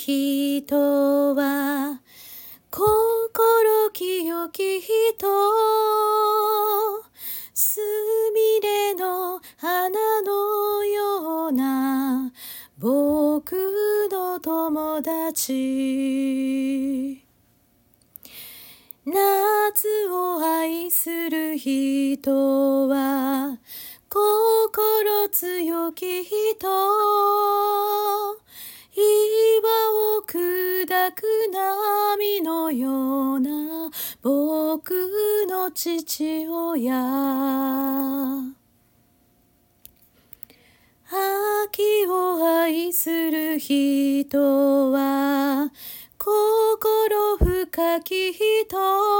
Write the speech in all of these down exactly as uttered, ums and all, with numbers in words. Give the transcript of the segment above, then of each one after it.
人は心清き人、すみれの花のような僕の友達。夏を愛する人は心強き人、岩を砕く波のような僕の父親。秋を愛する人は心深き人、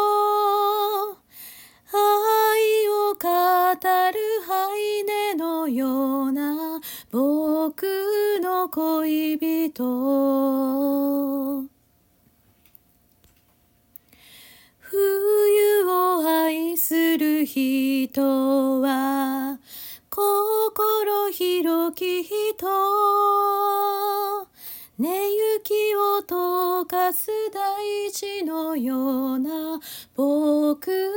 愛を語るハイネのような僕の恋人。冬を愛する人は心広き人、寝雪を溶かす大地のような僕